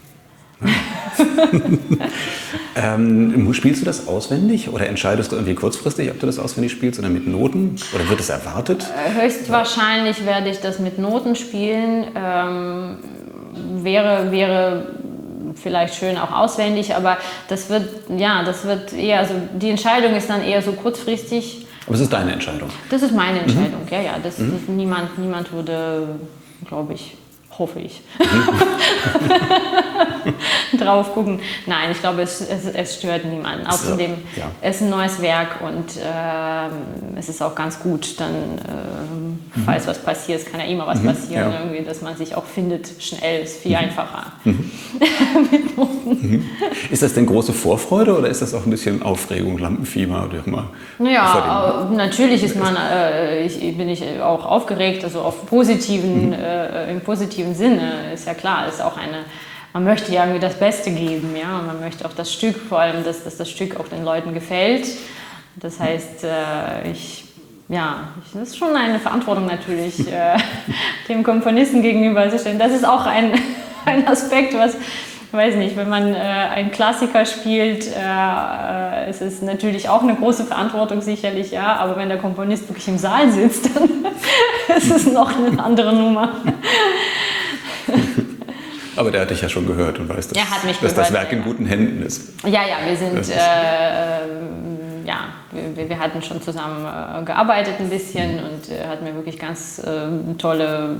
Spielst du das auswendig oder entscheidest du irgendwie kurzfristig, ob du das auswendig spielst oder mit Noten? Oder wird es erwartet?
Höchstwahrscheinlich werde ich das mit Noten spielen. Wäre vielleicht schön auch auswendig, aber das wird eher, also die Entscheidung ist dann eher so kurzfristig.
Aber es ist deine Entscheidung?
Das ist meine Entscheidung, ja. Niemand würde, glaube ich, hoffe ich, drauf gucken. Nein, ich glaube, es stört niemanden. Außerdem es ist ein neues Werk und es ist auch ganz gut, dann, falls was passiert, es kann ja immer was passieren, irgendwie, dass man sich auch findet, schnell, ist viel einfacher. Mit Noten.
Ist das denn große Vorfreude oder ist das auch ein bisschen Aufregung, Lampenfieber oder immer?
Ja, natürlich ist bin ich auch aufgeregt, also auf im positiven Sinne, ist ja klar, ist auch man möchte ja irgendwie das Beste geben, ja, und man möchte auch das Stück, vor allem, dass das Stück auch den Leuten gefällt. Das heißt, das ist schon eine Verantwortung natürlich, dem Komponisten gegenüber zu stellen. Das ist auch ein Aspekt, was, weiß nicht, wenn man einen Klassiker spielt, es ist natürlich auch eine große Verantwortung sicherlich, ja, aber wenn der Komponist wirklich im Saal sitzt, dann ist es noch eine andere Nummer.
Aber der hat dich ja schon gehört und weiß, dass das Werk in guten Händen ist.
Ja, wir sind, wir hatten schon zusammen gearbeitet ein bisschen und er hat mir wirklich ganz tolle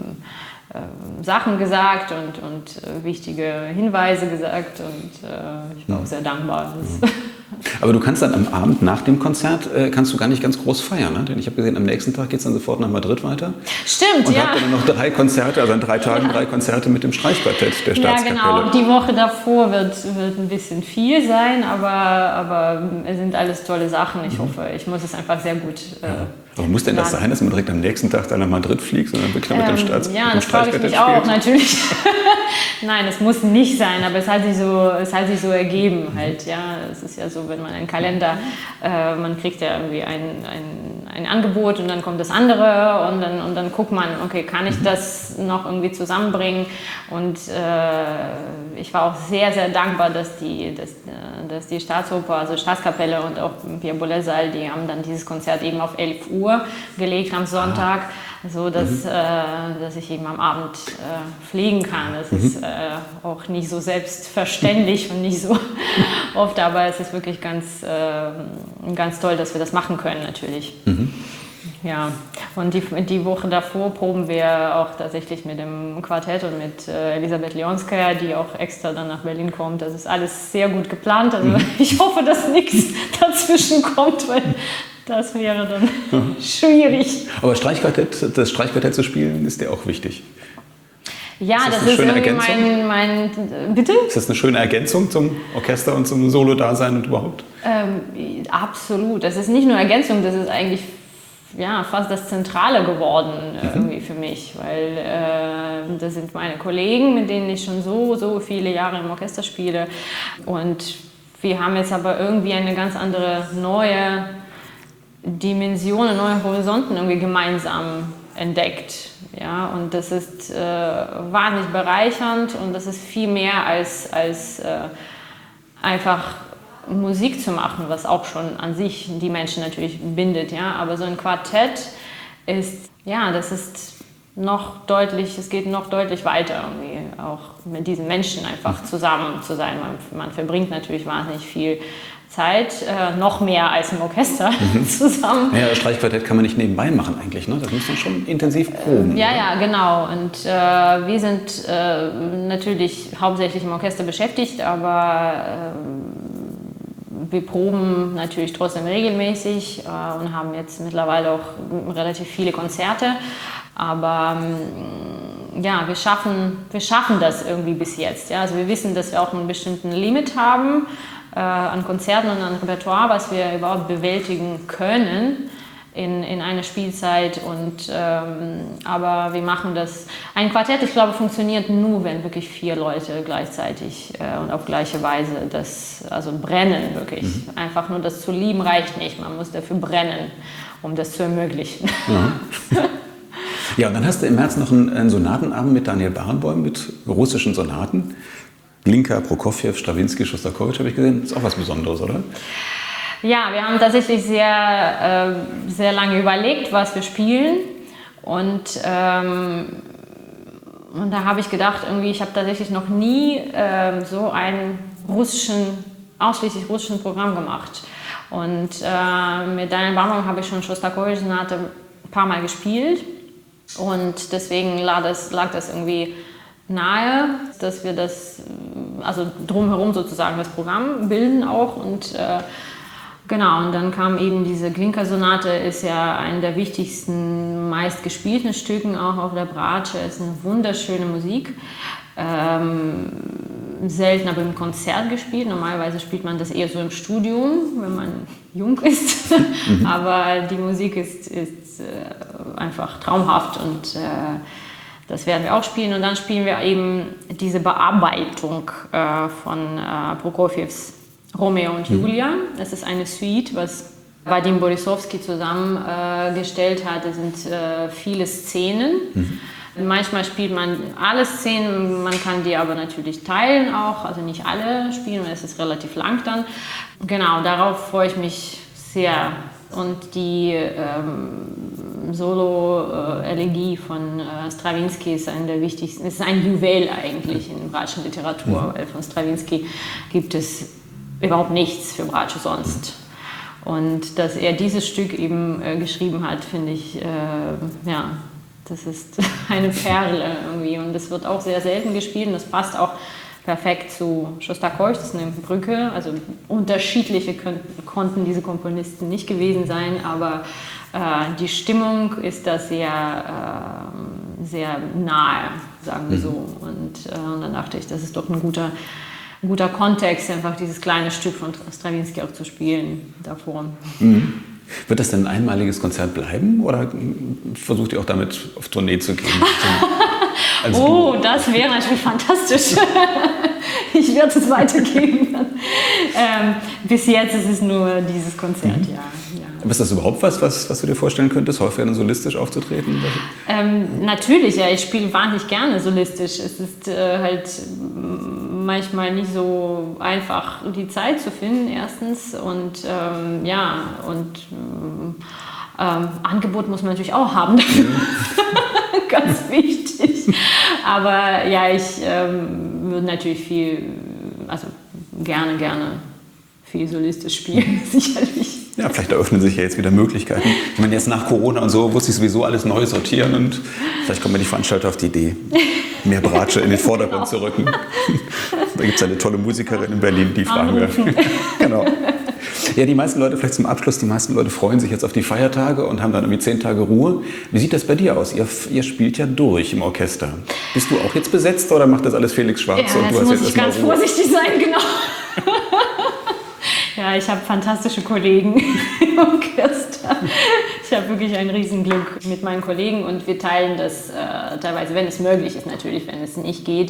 Sachen gesagt und wichtige Hinweise gesagt und ich war auch sehr dankbar.
Aber du kannst dann am Abend nach dem Konzert, kannst du gar nicht ganz groß feiern, ne? Denn ich habe gesehen, am nächsten Tag geht es dann sofort nach Madrid weiter.
Stimmt,
und habt dann noch 3 Konzerte, also an 3 Tagen 3 Konzerte mit dem Streichquartett der Staatskapelle.
Ja, genau. Die Woche davor wird ein bisschen viel sein, aber es sind alles tolle Sachen. Ich hoffe, ich muss es einfach sehr gut
Aber muss denn das sein, dass man direkt am nächsten Tag dann nach Madrid fliegt und dann wirklich mit dem Streichquartett
Ja, das frage ich mich auch, natürlich. Nein, es muss nicht sein, aber es hat sich so ergeben halt, ja. Es ist ja so, wenn man einen Kalender, man kriegt ja irgendwie ein Angebot und dann kommt das andere und dann guckt man, okay, kann ich das noch irgendwie zusammenbringen? Und ich war auch sehr, sehr dankbar, dass die Staatsoper, also Staatskapelle und auch Pierre Boulez-Saal, die haben dann dieses Konzert eben auf 11 Uhr gelegt am Sonntag, so dass ich eben am Abend fliegen kann. Das ist auch nicht so selbstverständlich und nicht so oft, aber es ist wirklich ganz toll, dass wir das machen können natürlich. Ja, und die Woche davor proben wir auch tatsächlich mit dem Quartett und mit Elisabeth Leonskaya, die auch extra dann nach Berlin kommt. Das ist alles sehr gut geplant. Also ich hoffe, dass nichts dazwischen kommt, weil das wäre dann schwierig.
Aber das Streichquartett zu spielen, ist dir auch wichtig.
Ja, das ist irgendwie mein. Bitte?
Ist das eine schöne Ergänzung zum Orchester und zum Solo-Dasein und überhaupt?
Absolut. Das ist nicht nur Ergänzung, das ist eigentlich fast das Zentrale geworden irgendwie für mich, weil das sind meine Kollegen, mit denen ich schon so viele Jahre im Orchester spiele und wir haben jetzt aber irgendwie eine ganz andere neue Dimension, neue Horizonten irgendwie gemeinsam entdeckt, ja, und das ist wahnsinnig bereichernd und das ist viel mehr als einfach Musik zu machen, was auch schon an sich die Menschen natürlich bindet, ja, aber so ein Quartett ist, das ist es geht noch deutlich weiter irgendwie, auch mit diesen Menschen einfach zusammen zu sein. Man verbringt natürlich wahnsinnig viel Zeit noch mehr als im Orchester zusammen.
Ja, das Streichquartett kann man nicht nebenbei machen eigentlich, ne? Das muss man schon intensiv proben.
Ja, genau. Und wir sind natürlich hauptsächlich im Orchester beschäftigt, aber wir proben natürlich trotzdem regelmäßig und haben jetzt mittlerweile auch relativ viele Konzerte. Aber ja, wir schaffen das irgendwie bis jetzt. Ja? Also wir wissen, dass wir auch einen bestimmten Limit haben an Konzerten und an Repertoire, was wir überhaupt bewältigen können in einer Spielzeit. Aber wir machen das. Ein Quartett, ich glaube, funktioniert nur, wenn wirklich 4 Leute gleichzeitig und auf gleiche Weise brennen wirklich. Einfach nur das zu lieben reicht nicht. Man muss dafür brennen, um das zu ermöglichen.
Ja. Ja, und dann hast du im März noch einen Sonatenabend mit Daniel Barenboim mit russischen Sonaten. Glinka, Prokofjew, Strawinsky, Schostakowitsch habe ich gesehen. Das ist auch was Besonderes, oder?
Ja, wir haben tatsächlich sehr, sehr lange überlegt, was wir spielen. Und da habe ich gedacht, irgendwie, ich habe tatsächlich noch nie so ein ausschließlich russischen Programm gemacht. Und mit Daniel Barenboim habe ich schon Schostakowitsch-Sonate ein paar Mal gespielt. Und deswegen lag das irgendwie nahe, dass wir das, also drumherum sozusagen das Programm bilden auch. Und genau, und dann kam eben diese Glinka-Sonate, ist ja eine der wichtigsten, meistgespielten Stücken auch auf der Bratsche. Ist eine wunderschöne Musik. Selten aber im Konzert gespielt. Normalerweise spielt man das eher so im Studium, wenn man jung ist. Aber die Musik ist einfach traumhaft und das werden wir auch spielen. Und dann spielen wir eben diese Bearbeitung von Prokofjews Romeo und Julia. Das ist eine Suite, was Vadim Borisovsky zusammengestellt hat. Es sind viele Szenen. Manchmal spielt man alle Szenen, man kann die aber natürlich teilen auch, also nicht alle spielen, weil es ist relativ lang dann. Genau, darauf freue ich mich sehr. Und die Solo-Elegie von Strawinsky ist eine der wichtigsten, es ist ein Juwel eigentlich in bratschen Literatur, weil von Strawinsky gibt es überhaupt nichts für Bratsche sonst. Und dass er dieses Stück eben geschrieben hat, finde ich, ja, das ist eine Perle irgendwie. Und das wird auch sehr selten gespielt und das passt auch perfekt zu Schostakowitsch, das ist eine Brücke. Also unterschiedliche konnten diese Komponisten nicht gewesen sein, aber die Stimmung ist da sehr, sehr nahe, sagen wir so. Und dann dachte ich, das ist doch ein guter Kontext, einfach dieses kleine Stück von Strawinsky auch zu spielen davor.
Wird das denn ein einmaliges Konzert bleiben oder versucht ihr auch damit auf Tournee zu gehen?
Das wäre natürlich fantastisch. Ich werde es weitergeben. Bis jetzt ist es nur dieses Konzert, ja.
Aber ist das überhaupt was du dir vorstellen könntest, häufiger solistisch aufzutreten?
Natürlich, ja. Ich spiele wahnsinnig gerne solistisch. Es ist halt manchmal nicht so einfach, die Zeit zu finden, erstens. Und Angebot muss man natürlich auch haben. Ganz wichtig. Aber ja, ich würde natürlich gerne viel solistisch spielen, sicherlich.
Ja, vielleicht eröffnen sich ja jetzt wieder Möglichkeiten. Ich meine, jetzt nach Corona und so muss sich sowieso alles neu sortieren und vielleicht kommen ja die Veranstalter auf die Idee, mehr Bratsche in den Vordergrund zu rücken. Da gibt es eine tolle Musikerin in Berlin, die fragen wir. Genau. Ja, die meisten Leute, vielleicht zum Abschluss, die meisten Leute freuen sich jetzt auf die Feiertage und haben dann irgendwie 10 Tage Ruhe. Wie sieht das bei dir aus? Ihr spielt ja durch im Orchester. Bist du auch jetzt besetzt oder macht das alles Felix Schwarz?
Ja,
und du
jetzt
hast
muss
jetzt
ich ganz vorsichtig sein, genau. Ja, ich habe fantastische Kollegen im Orchester. Ich habe wirklich ein Riesenglück mit meinen Kollegen und wir teilen das teilweise, wenn es möglich ist natürlich. Wenn es nicht geht,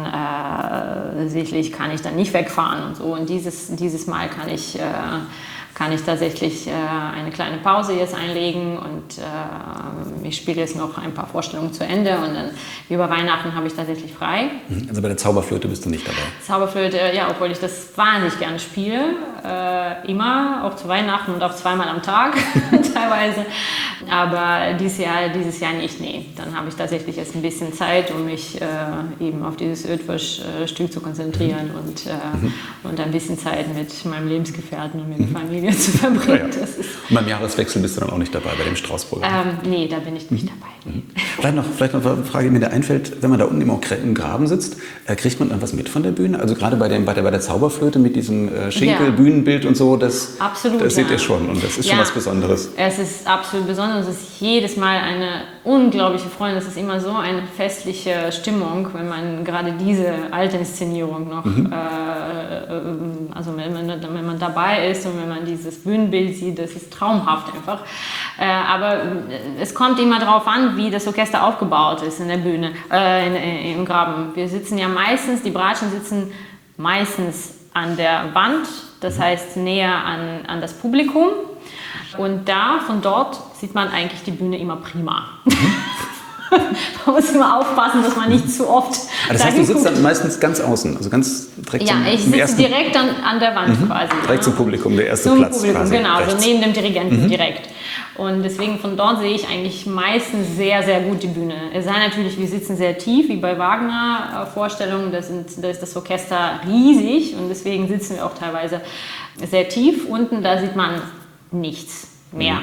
dann sicherlich kann ich dann nicht wegfahren und so. Und dieses Mal kann ich tatsächlich eine kleine Pause jetzt einlegen und ich spiele jetzt noch ein paar Vorstellungen zu Ende und dann über Weihnachten habe ich tatsächlich frei.
Also bei der Zauberflöte bist du nicht dabei?
Zauberflöte, ja, obwohl ich das wahnsinnig gerne spiele. Immer, auch zu Weihnachten und auch zweimal am Tag teilweise. Aber dieses Jahr nicht, nee. Dann habe ich tatsächlich jetzt ein bisschen Zeit, um mich eben auf dieses Ötvös-Stück zu konzentrieren und ein bisschen Zeit mit meinem Lebensgefährten und mit der Familie zu verbringen.
Ja. Und beim Jahreswechsel bist du dann auch nicht dabei, bei dem Straußprogramm?
Nee, da bin ich nicht dabei.
Vielleicht noch eine Frage, die mir da einfällt. Wenn man da unten im Graben sitzt, kriegt man dann was mit von der Bühne? Also gerade bei der Zauberflöte mit diesem Schinkel-Bühnenbild und so, das seht ihr schon und das ist schon was Besonderes.
Es ist absolut besonders. Es ist jedes Mal eine unglaubliche Freude. Es ist immer so eine festliche Stimmung, wenn man gerade diese alte Inszenierung noch, also wenn man dabei ist und wenn man dieses Bühnenbild sieht, das ist traumhaft einfach. Aber es kommt immer darauf an, wie das Orchester aufgebaut ist in der Bühne, im Graben. Wir sitzen ja meistens, die Bratschen sitzen meistens an der Wand, das heißt näher an das Publikum. Und von dort sieht man eigentlich die Bühne immer prima. Man muss immer aufpassen, dass man nicht zu oft.
Das heißt, du sitzt dann meistens ganz außen, also ganz direkt zum
ich sitze direkt an der Wand quasi.
Direkt zum Publikum, der erste
zum
Platz.
Publikum,
quasi,
genau,
rechts.
also neben dem Dirigenten direkt. Und deswegen von dort sehe ich eigentlich meistens sehr, sehr gut die Bühne. Es sei natürlich, wir sitzen sehr tief, wie bei Wagner-Vorstellungen, da ist das Orchester riesig und deswegen sitzen wir auch teilweise sehr tief. Unten, da sieht man nichts mehr.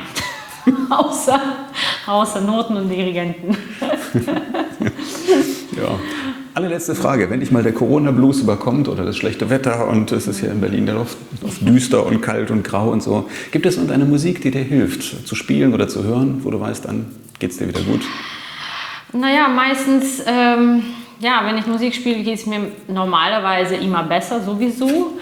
außer Noten und Dirigenten.
Ja. Allerletzte Frage, wenn dich mal der Corona-Blues überkommt oder das schlechte Wetter und es ist hier in Berlin der Luft düster und kalt und grau und so, gibt es irgendeine Musik, die dir hilft, zu spielen oder zu hören, wo du weißt, dann geht es dir wieder gut?
Naja, meistens, wenn ich Musik spiele, geht es mir normalerweise immer besser, sowieso.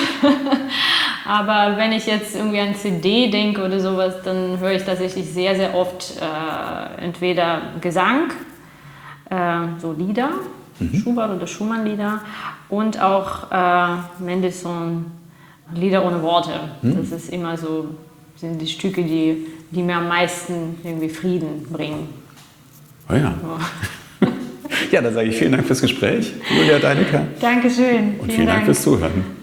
Aber wenn ich jetzt irgendwie an CD denke oder sowas, dann höre ich tatsächlich sehr, sehr oft entweder Gesang, so Lieder, Schubert oder Schumann-Lieder und auch Mendelssohn Lieder ohne Worte. Das ist immer so, sind die Stücke, die mir am meisten irgendwie Frieden bringen.
Oh ja.
So.
Ja, dann sage ich vielen Dank fürs Gespräch, Julia Deinecker.
Dankeschön.
Und vielen Dank fürs Zuhören.